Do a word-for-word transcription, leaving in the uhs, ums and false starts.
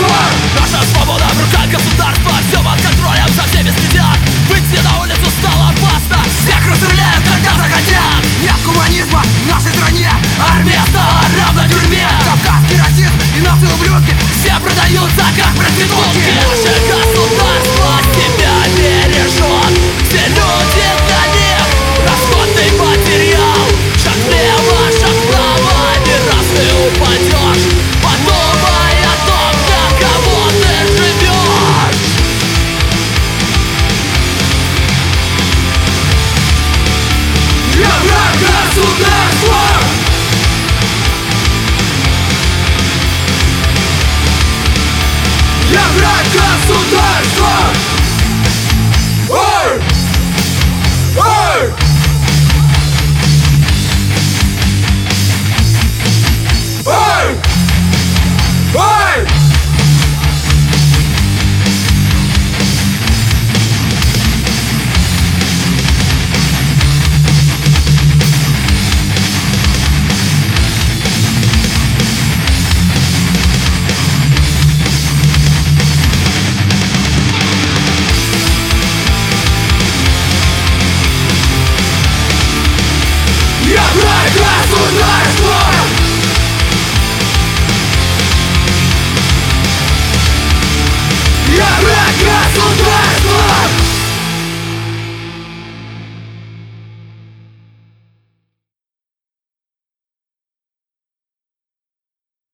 Наша свобода в руках государства, все под контролем, за всеми следят. Выйти на улицу стало опасно, всех расстреляют, когда захотят. Нет коммунизма в нашей стране, армия стала равной